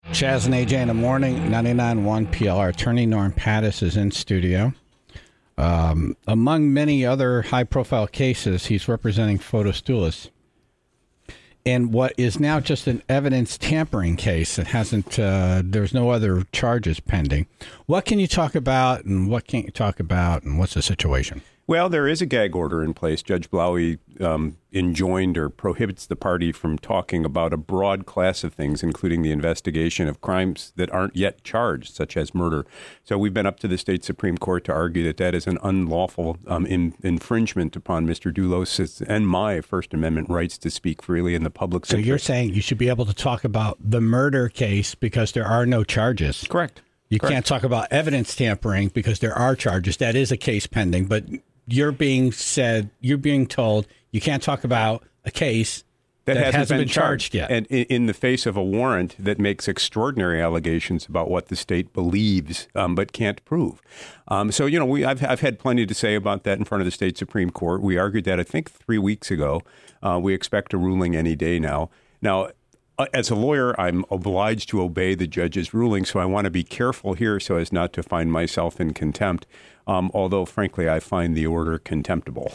Chaz and AJ in the morning, 99.1 PLR. Attorney Norm Pattis is in studio. Among many other high-profile cases, he's representing Fotis Dulis in what is now just an evidence tampering case. It hasn't. There's no other charges pending. What can you talk about, and what can't you talk about, and what's the situation? Well, there is a gag order in place. Judge Blowy enjoined or prohibits the party from talking about a broad class of things, including the investigation of crimes that aren't yet charged, such as murder. So we've been up to the state Supreme Court to argue that that is an unlawful infringement upon Mr. Dulos' and my First Amendment rights to speak freely in the public sector. So you're saying you should be able to talk about the murder case because there are no charges? Correct. You can't talk about evidence tampering because there are charges. That is a case pending, but you're being told you can't talk about a case that hasn't been charged yet. And in the face of a warrant that makes extraordinary allegations about what the state believes but can't prove. So, I've had plenty to say about that in front of the state Supreme Court. We argued that, I think, 3 weeks ago. We expect a ruling any day now. Now, as a lawyer, I'm obliged to obey the judge's ruling, so I want to be careful here so as not to find myself in contempt, although, frankly, I find the order contemptible.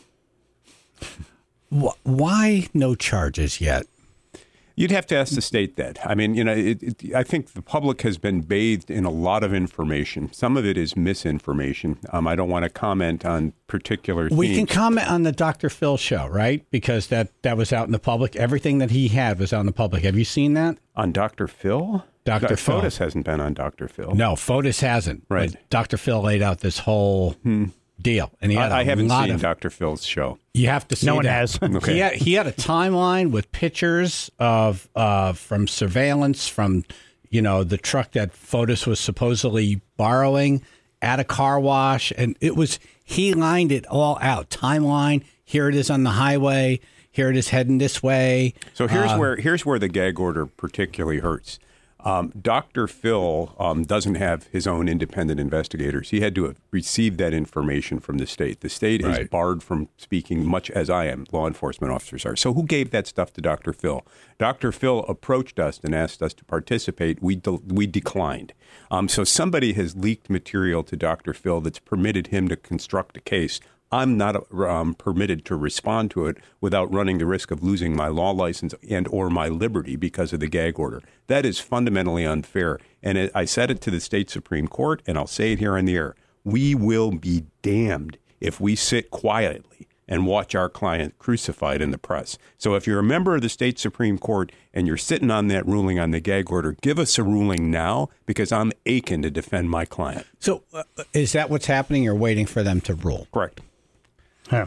Why no charges yet? You'd have to ask the state that. I mean, I think the public has been bathed in a lot of information. Some of it is misinformation. I don't want to comment on particular themes. We can comment on the Dr. Phil show, right? Because that was out in the public. Everything that he had was out in the public. Have you seen that? On Dr. Phil? Dr. Phil. Fotis hasn't been on Dr. Phil. No, Fotis hasn't. Right. But Dr. Phil laid out this whole deal. And I haven't seen Dr. Phil's show. You have to see No one that. has. Okay. He had a timeline with pictures of from surveillance from, the truck that Fotis was supposedly borrowing at a car wash. And he lined it all out. Timeline. Here it is on the highway. Here it is heading this way. So here's where the gag order particularly hurts. Dr. Phil doesn't have his own independent investigators. He had to have received that information from the state. The state is barred from speaking, much as I am, law enforcement officers are. So who gave that stuff to Dr. Phil? Dr. Phil approached us and asked us to participate. We declined. So somebody has leaked material to Dr. Phil that's permitted him to construct a case. I'm not permitted to respond to it without running the risk of losing my law license and or my liberty because of the gag order. That is fundamentally unfair. And I said it to the state Supreme Court, and I'll say it here on the air. We will be damned if we sit quietly and watch our client crucified in the press. So if you're a member of the state Supreme Court and you're sitting on that ruling on the gag order, give us a ruling now because I'm aching to defend my client. So is that what's happening? You're waiting for them to rule? Correct. Huh.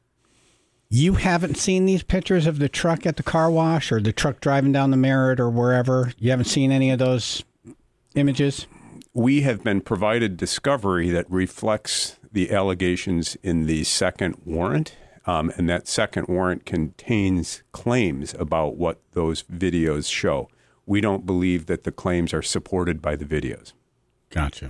You haven't seen these pictures of the truck at the car wash or the truck driving down the Merritt or wherever? You haven't seen any of those images? We have been provided discovery that reflects the allegations in the second warrant, and that second warrant contains claims about what those videos show. We don't believe that the claims are supported by the videos. Gotcha.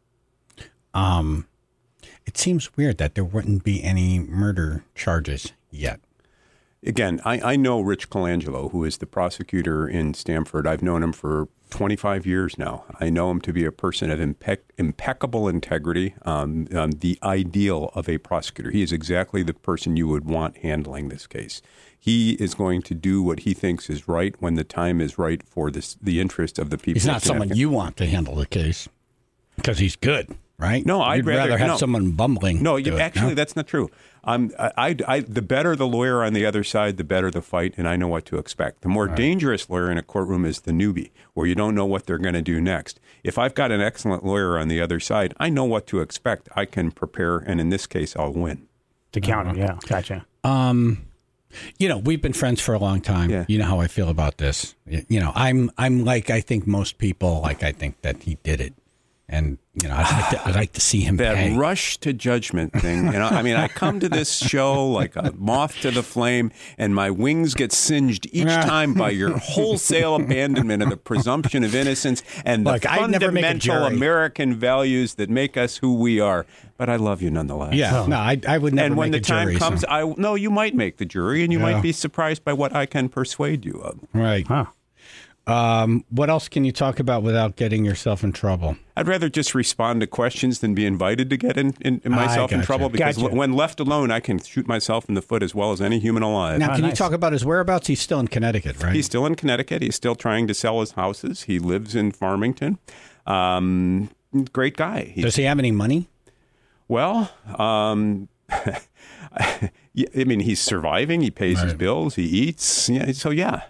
It seems weird that there wouldn't be any murder charges yet. Again, I know Rich Colangelo, who is the prosecutor in Stamford. I've known him for 25 years now. I know him to be a person of impeccable integrity, the ideal of a prosecutor. He is exactly the person you would want handling this case. He is going to do what he thinks is right when the time is right for the interest of the people. He's not someone you want to handle the case because he's good. Right? No, I'd rather have someone bumbling. No, that's not true. The better the lawyer on the other side, the better the fight, and I know what to expect. The more dangerous lawyer in a courtroom is the newbie, where you don't know what they're going to do next. If I've got an excellent lawyer on the other side, I know what to expect. I can prepare, and in this case, I'll win. To counter, yeah, gotcha. We've been friends for a long time. Yeah. You know how I feel about this. I'm like I think most people. Like I think that he did it. And, I'd like to see him that pay. rush to judgment thing. I come to this show like a moth to the flame, and my wings get singed each time by your wholesale abandonment of the presumption of innocence and the fundamental American values that make us who we are. But I love you nonetheless. Yeah, no, I would never. And when make the time jury, comes, so. you might make the jury, and you might be surprised by what I can persuade you of. Right. Huh. What else can you talk about without getting yourself in trouble? I'd rather just respond to questions than be invited to get in myself in trouble, because when left alone, I can shoot myself in the foot as well as any human alive. Now, can you talk about his whereabouts? He's still in Connecticut, right? He's still in Connecticut. He's still trying to sell his houses. He lives in Farmington. Great guy. Does he have any money? Well, I mean, he's surviving. He pays his bills. He eats. Yeah. So yeah.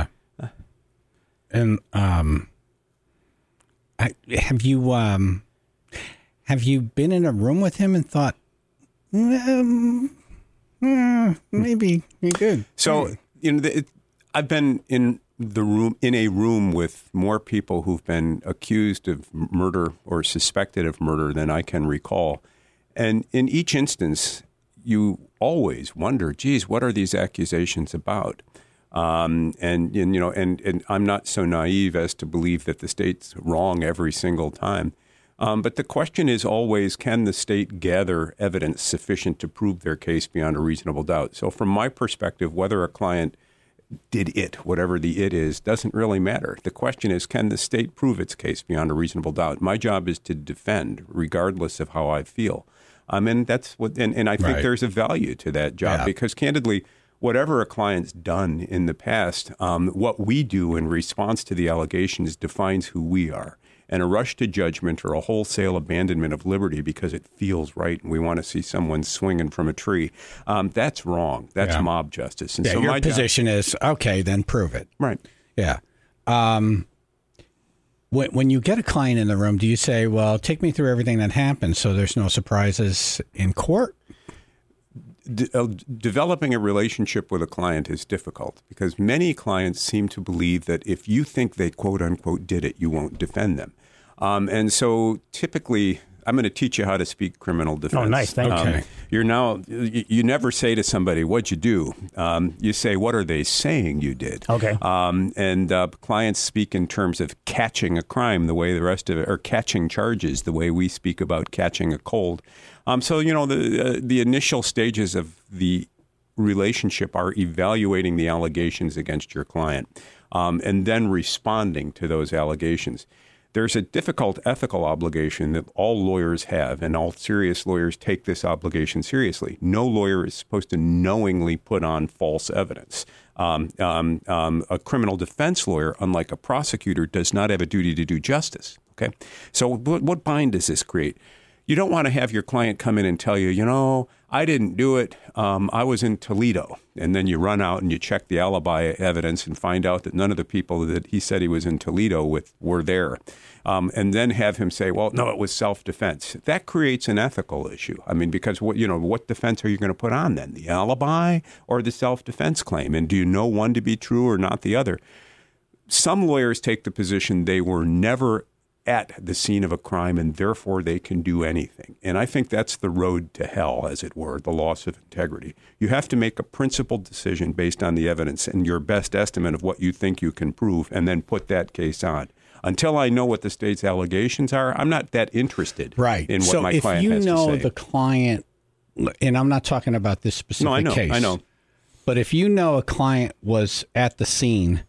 And have you been in a room with him and thought, maybe he could? So I've been in a room with more people who've been accused of murder or suspected of murder than I can recall, and in each instance, you always wonder, geez, what are these accusations about? And I'm not so naive as to believe that the state's wrong every single time. But the question is always, can the state gather evidence sufficient to prove their case beyond a reasonable doubt? So from my perspective, whether a client did it, whatever the it is, doesn't really matter. The question is, can the state prove its case beyond a reasonable doubt? My job is to defend, regardless of how I feel. And that's what, and I think there's a value to that job because, candidly, whatever a client's done in the past, what we do in response to the allegations defines who we are. And a rush to judgment or a wholesale abandonment of liberty because it feels right and we want to see someone swinging from a tree, that's wrong. That's mob justice. And so your position is, okay, then prove it. Right. Yeah. When you get a client in the room, do you say, well, take me through everything that happened so there's no surprises in court? Developing a relationship with a client is difficult because many clients seem to believe that if you think they quote unquote did it, you won't defend them. And so typically, I'm going to teach you how to speak criminal defense. Oh, nice. Thank you. You never say to somebody, what'd you do? You say, what are they saying you did? Okay. Clients speak in terms of catching a crime the way the rest of it, or catching charges the way we speak about catching a cold. The initial stages of the relationship are evaluating the allegations against your client and then responding to those allegations. There's a difficult ethical obligation that all lawyers have, and all serious lawyers take this obligation seriously. No lawyer is supposed to knowingly put on false evidence. A criminal defense lawyer, unlike a prosecutor, does not have a duty to do justice. Okay, so what bind does this create? You don't want to have your client come in and tell you, I didn't do it. I was in Toledo. And then you run out and you check the alibi evidence and find out that none of the people that he said he was in Toledo with were there. And then have him say, well, no, it was self-defense. That creates an ethical issue. I mean, because what defense are you going to put on then? The alibi or the self-defense claim? And do you know one to be true or not the other? Some lawyers take the position they were never at the scene of a crime, and therefore they can do anything. And I think that's the road to hell, as it were, the loss of integrity. You have to make a principled decision based on the evidence and your best estimate of what you think you can prove, and then put that case on. Until I know what the state's allegations are, I'm not that interested in what my client has to say. So if you know the client, and I'm not talking about this specific case. I know. But if you know a client was at the scene,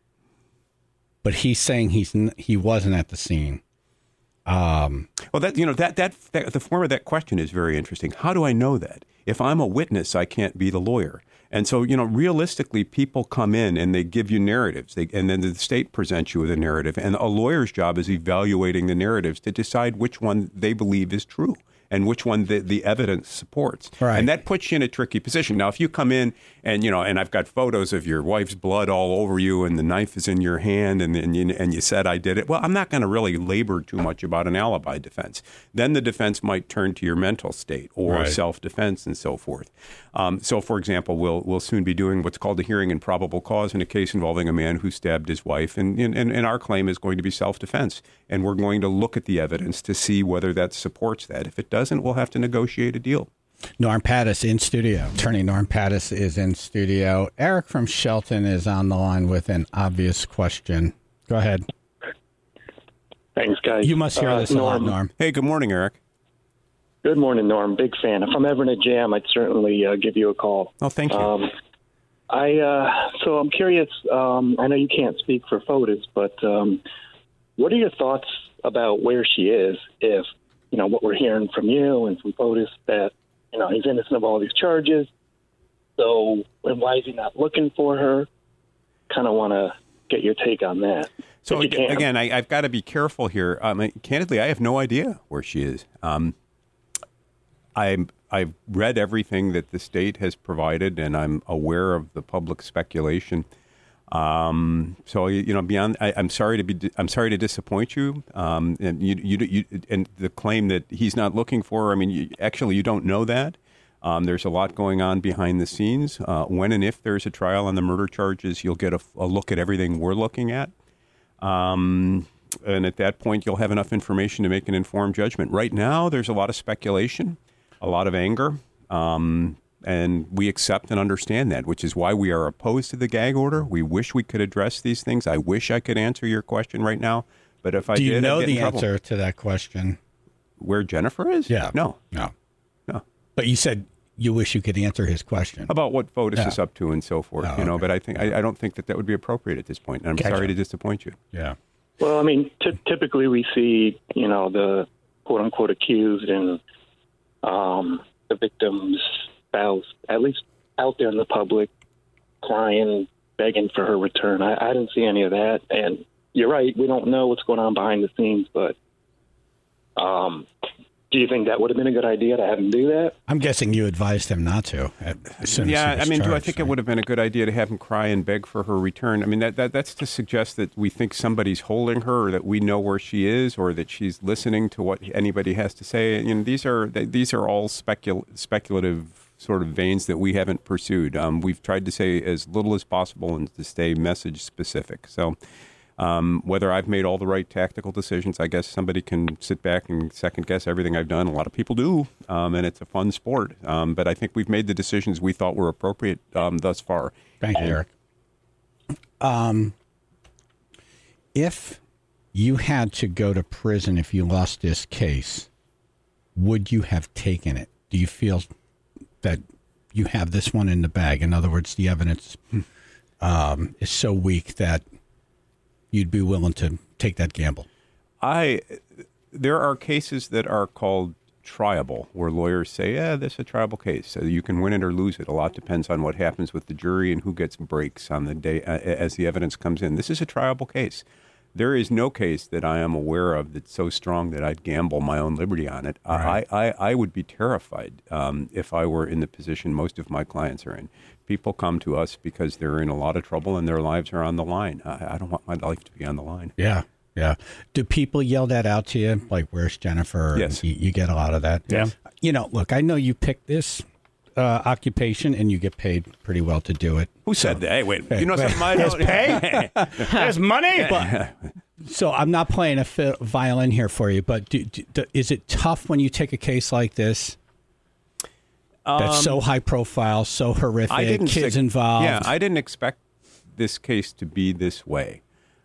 but he's saying he wasn't at the scene. Well, the form of that question is very interesting. How do I know that? If I'm a witness, I can't be the lawyer. And so, realistically, people come in and they give you narratives, and then the state presents you with a narrative. And a lawyer's job is evaluating the narratives to decide which one they believe is true and which one the evidence supports. Right. And that puts you in a tricky position. Now, if you come in and, and I've got photos of your wife's blood all over you and the knife is in your hand and you said I did it, well, I'm not going to really labor too much about an alibi defense. Then the defense might turn to your mental state or self-defense and so forth. So, for example, we'll soon be doing what's called a hearing in probable cause in a case involving a man who stabbed his wife. And our claim is going to be self-defense. And we're going to look at the evidence to see whether that supports that. If it doesn't, we'll have to negotiate a deal. Norm Pattis in studio. Attorney Norm Pattis is in studio. Eric from Shelton is on the line with an obvious question. Go ahead. Thanks, guys. You must hear this a lot, Norm. Hey, good morning, Eric. Good morning, Norm. Big fan. If I'm ever in a jam, I'd certainly give you a call. Oh, thank you. So I'm curious. I know you can't speak for FOTUS, but what are your thoughts about where she is? If what we're hearing from you and from FOTUS that he's innocent of all these charges. So, and why is he not looking for her? Kind of want to get your take on that. So again, I've got to be careful here. Candidly, I have no idea where she is. I've read everything that the state has provided, and I'm aware of the public speculation. So beyond, I'm sorry to disappoint you. And you and the claim that he's not looking for her. I mean, you don't know that. There's a lot going on behind the scenes. When and if there's a trial on the murder charges, you'll get a look at everything we're looking at. And at that point, you'll have enough information to make an informed judgment. Right now, there's a lot of speculation, a lot of anger, and we accept and understand that, which is why we are opposed to the gag order. We wish we could address these things. I wish I could answer your question right now, but if I do you did, know I'd get the in trouble. answer to that question? Where Jennifer is? Yeah. No. But you said you wish you could answer his question About what FOTUS is up to and so forth, okay. But I don't think that would be appropriate at this point, and I'm sorry to disappoint you. Yeah. Well, I mean, typically we see, the quote-unquote accused and the victim's spouse, at least out there in the public, crying, begging for her return. I didn't see any of that. And you're right, we don't know what's going on behind the scenes, but do you think that would have been a good idea to have him do that? I'm guessing you advised him not to. Yeah, I mean, do I think it would have been a good idea to have him cry and beg for her return? I mean, that's to suggest that we think somebody's holding her, or that we know where she is, or that she's listening to what anybody has to say. These are all speculative sort of veins that we haven't pursued. We've tried to say as little as possible and to stay message specific. So. Whether I've made all the right tactical decisions, I guess somebody can sit back and second guess everything I've done. A lot of people do, and it's a fun sport. But I think we've made the decisions we thought were appropriate thus far. Thank you, Eric. If you had to go to prison if you lost this case, would you have taken it? Do you feel that you have this one in the bag? In other words, the evidence is so weak that you'd be willing to take that gamble? There are cases that are called triable, where lawyers say, this is a triable case. So you can win it or lose it. A lot depends on what happens with the jury and who gets breaks on the day as the evidence comes in. This is a triable case. There is no case that I am aware of that's so strong that I'd gamble my own liberty on it. Right. I would be terrified if I were in the position most of my clients are in. People come to us because they're in a lot of trouble and their lives are on the line. I don't want my life to be on the line. Yeah. Do people yell that out to you? Like, where's Jennifer? Yes. You get a lot of that. Yeah. Look, I know you picked this occupation and you get paid pretty well to do it. Who said that? Hey, wait. You know something? There's pay? There's money? So I'm not playing a violin here for you, but is it tough when you take a case like this? That's so high profile, so horrific, kids involved. Yeah, I didn't expect this case to be this way.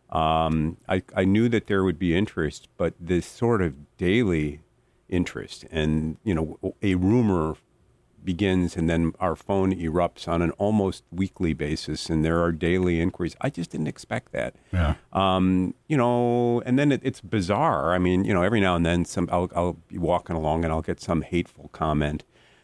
I knew that there would be interest, but this sort of daily interest, and a rumor begins, and then our phone erupts on an almost weekly basis, and there are daily inquiries. I just didn't expect that. Yeah. And then it's bizarre. I mean, every now and then I'll be walking along and I'll get some hateful comment.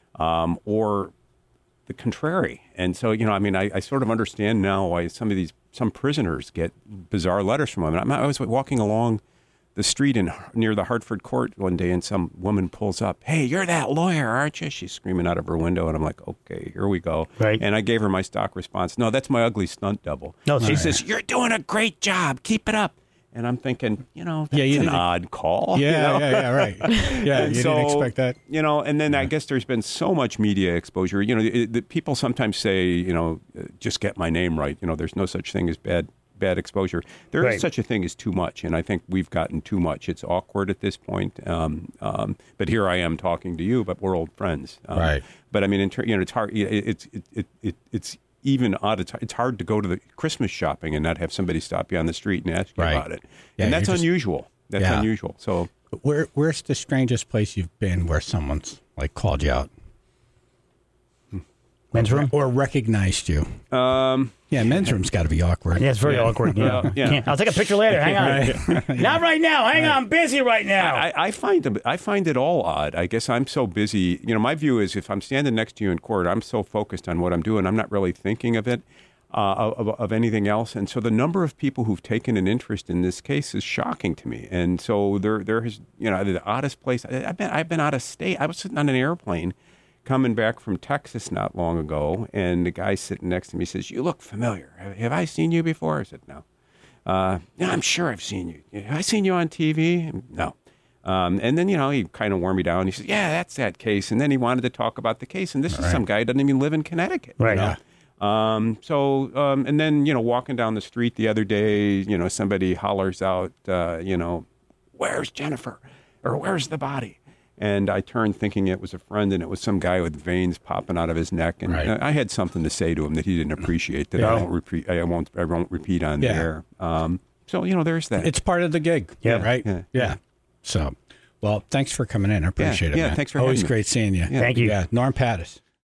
Or the contrary. And so, I sort of understand now why some prisoners get bizarre letters from them. I was walking along the street near the Hartford court one day, and some woman pulls up. Hey, you're that lawyer, aren't you? She's screaming out of her window, and I'm like, okay, here we go. Right. And I gave her my stock response. No, that's my ugly stunt double. No, she says, you're doing a great job. Keep it up. And I'm thinking, that's an odd call. Yeah, right. Yeah, you didn't expect that. And then I guess there's been so much media exposure. The people sometimes say, just get my name right. There's no such thing as bad exposure. There is such a thing as too much, and I think we've gotten too much. It's awkward at this point. But here I am talking to you, but we're old friends. Right. But I mean, it's hard. It's even odd. It's hard to go to the Christmas shopping and not have somebody stop you on the street and ask you about it. Yeah, and that's unusual. That's unusual. So, where's the strangest place you've been where someone's like called you out? Men's room? Or recognized you? Yeah, men's room's got to be awkward. Yeah, it's very awkward. Yeah. Yeah. I'll take a picture later. Hang on. Not right now. Hang on. I'm busy right now. I find it all odd. I guess I'm so busy. My view is if I'm standing next to you in court, I'm so focused on what I'm doing, I'm not really thinking of it, of anything else. And so the number of people who've taken an interest in this case is shocking to me. And so there has, the oddest place. I've been out of state. I was sitting on an airplane coming back from Texas not long ago, and the guy sitting next to me says, "You look familiar. Have I seen you before?" I said, "No." "Yeah, I'm sure I've seen you. Have I seen you on TV?" "No." And then, he kind of wore me down. He said, "Yeah, that's that case." And then he wanted to talk about the case. And this is some guy who doesn't even live in Connecticut. Right. And then, walking down the street the other day, somebody hollers out, "Where's Jennifer?" Or "Where's the body?" And I turned thinking it was a friend, and it was some guy with veins popping out of his neck. And I had something to say to him that he didn't appreciate that I won't repeat on the air. So, there's that. It's part of the gig. Yeah. Right? Yeah. So, well, thanks for coming in. I appreciate it, man. Thanks for Always having me. great seeing you. Thank you. Yeah, Norm Pattis.